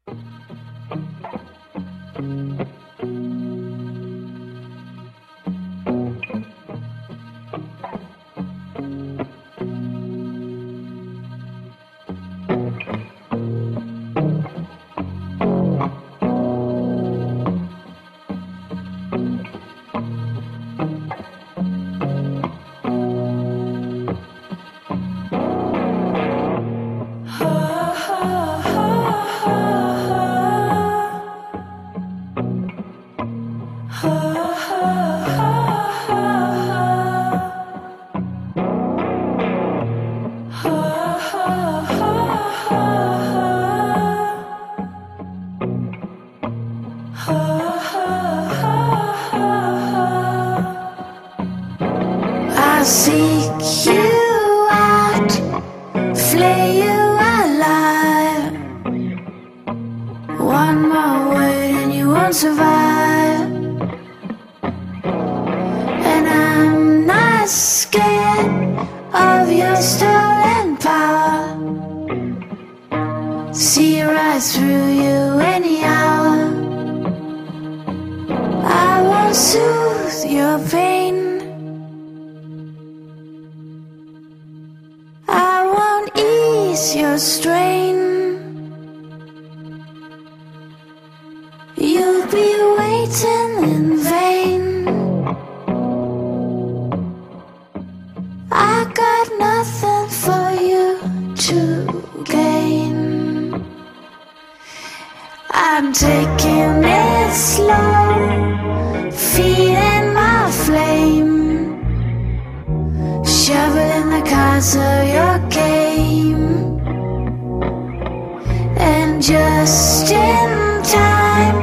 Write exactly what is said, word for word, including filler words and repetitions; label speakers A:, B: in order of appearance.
A: I'll seek you out, flay you alive. One more word and you won't survive. And I'm not scared of your stolen power. See right through you any hour. I won't soothe your pain. I won't ease your strain. You'll be waiting in vain. I got nothing for you to gain. I'm taking it slow, feeding my flame, shoveling the cards of your game. And just in time,